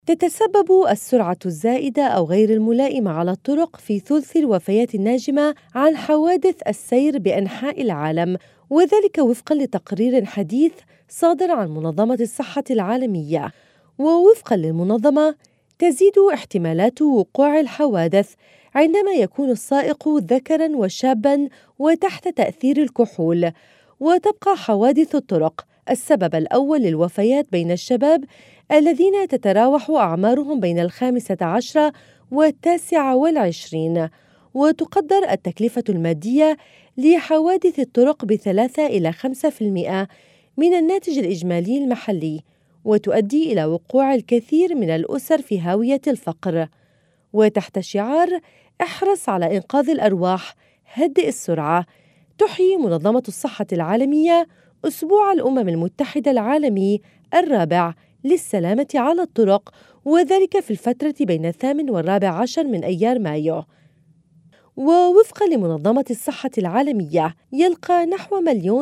تتسبب السرعة الزائدة أو غير الملائمة على الطرق في ثلث الوفيات الناجمة عن حوادث السير بأنحاء العالم، وذلك وفقاً لتقرير حديث صادر عن منظمة الصحة العالمية. ووفقاً للمنظمة، تزيد احتمالات وقوع الحوادث عندما يكون السائق ذكراً وشاباً وتحت تأثير الكحول، وتبقى حوادث الطرق السبب الأول للوفيات بين الشباب الذين تتراوح أعمارهم بين 15 و29، وتقدر التكلفة المادية لحوادث الطرق ب3 إلى 5% من الناتج الإجمالي المحلي، وتؤدي إلى وقوع الكثير من الأسر في هاوية الفقر. وتحت شعار احرص على إنقاذ الأرواح، هدئ السرعة، تحيي منظمة الصحة العالمية أسبوع الأمم المتحدة العالمي الرابع للسلامة على الطرق، وذلك في الفترة بين 8 و14 من أيار مايو. ووفقاً لمنظمة الصحة العالمية، يلقى نحو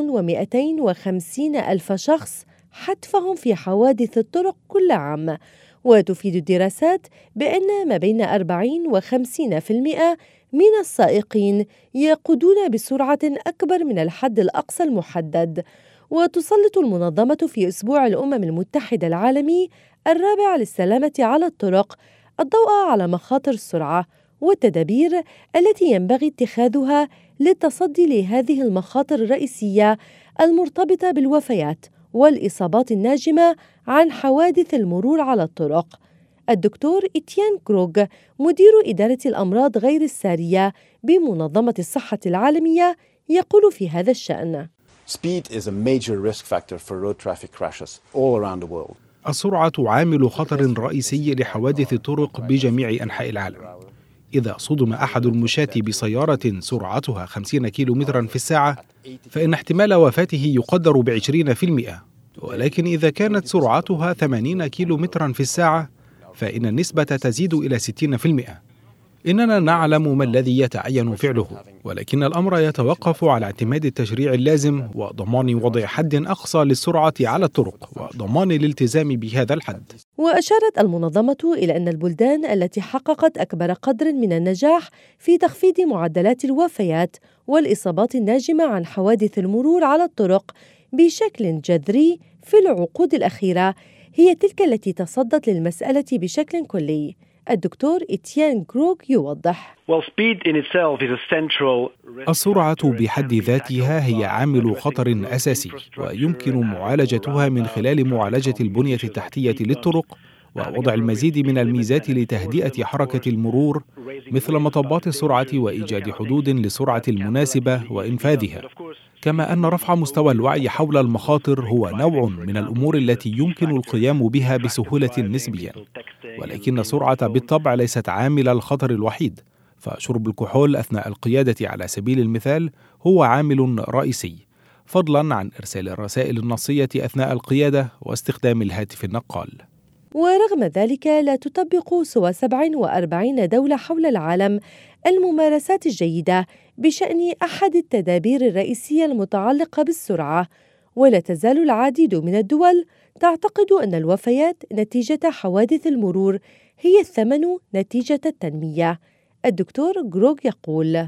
1,250,000 شخص حتفهم في حوادث الطرق كل عام، وتفيد الدراسات بأن ما بين 40 و50% من السائقين يقودون بسرعة أكبر من الحد الأقصى المحدد. وتسلط المنظمة في أسبوع الأمم المتحدة العالمي الرابع للسلامة على الطرق الضوء على مخاطر السرعة والتدابير التي ينبغي اتخاذها للتصدي لهذه المخاطر الرئيسية المرتبطة بالوفيات والإصابات الناجمة عن حوادث المرور على الطرق. الدكتور إتيان كروغ، مدير إدارة الأمراض غير السارية بمنظمة الصحة العالمية، يقول في هذا الشأن: Speed is a major risk factor for road traffic crashes all around the world. السرعة عامل خطر رئيسي لحوادث الطرق بجميع أنحاء العالم. إذا صدم أحد المشاة بسيارة سرعتها 50 كيلومترا في الساعة، فإن احتمال وفاته يقدر ب20%، ولكن إذا كانت سرعتها 80 كيلومترا في الساعة فإن النسبة تزيد إلى 60%. إننا نعلم ما الذي يتعين فعله، ولكن الأمر يتوقف على اعتماد التشريع اللازم وضمان وضع حد أقصى للسرعة على الطرق وضمان الالتزام بهذا الحد. وأشارت المنظمة إلى أن البلدان التي حققت أكبر قدر من النجاح في تخفيض معدلات الوفيات والإصابات الناجمة عن حوادث المرور على الطرق بشكل جذري في العقود الأخيرة هي تلك التي تصدت للمسألة بشكل كلي. الدكتور إتيان كروغ يوضح: السرعة بحد ذاتها هي عامل خطر أساسي، ويمكن معالجتها من خلال معالجة البنية التحتية للطرق ووضع المزيد من الميزات لتهدئة حركة المرور، مثل مطبات السرعة وإيجاد حدود للسرعة المناسبة وإنفاذها. كما أن رفع مستوى الوعي حول المخاطر هو نوع من الأمور التي يمكن القيام بها بسهولة نسبيا، ولكن السرعة بالطبع ليست عامل الخطر الوحيد، فشرب الكحول أثناء القيادة على سبيل المثال هو عامل رئيسي، فضلا عن إرسال الرسائل النصية أثناء القيادة واستخدام الهاتف النقال. ورغم ذلك لا تطبق سوى 47 دولة حول العالم الممارسات الجيدة بشأن أحد التدابير الرئيسية المتعلقة بالسرعة، ولا تزال العديد من الدول تعتقد أن الوفيات نتيجة حوادث المرور هي الثمن نتيجة التنمية. الدكتور كروغ يقول: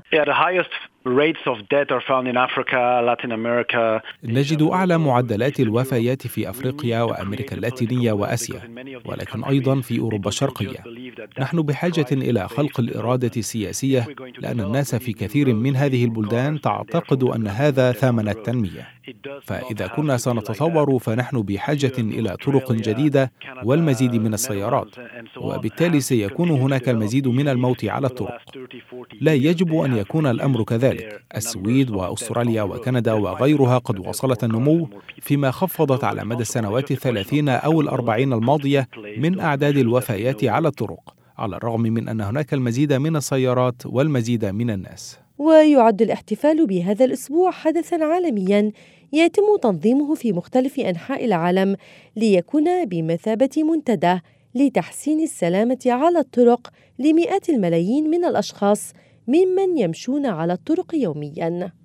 نجد أعلى معدلات الوفيات في أفريقيا وأمريكا اللاتينية وآسيا، ولكن أيضا في أوروبا الشرقية. نحن بحاجة إلى خلق الإرادة السياسية، لأن الناس في كثير من هذه البلدان تعتقد أن هذا ثمن التنمية. فإذا كنا سنتطور فنحن بحاجة إلى طرق جديدة والمزيد من السيارات، وبالتالي سيكون هناك المزيد من الموت على الطرق. لا يجب أن يكون الأمر كذلك. السويد وأستراليا وكندا وغيرها قد وصلت النمو، فيما خفضت على مدى السنوات 30 أو 40 الماضية من أعداد الوفيات على الطرق، على الرغم من أن هناك المزيد من السيارات والمزيد من الناس. ويعد الاحتفال بهذا الأسبوع حدثاً عالمياً يتم تنظيمه في مختلف أنحاء العالم ليكون بمثابة منتدى لتحسين السلامة على الطرق لمئات الملايين من الأشخاص ممن يمشون على الطرق يومياً.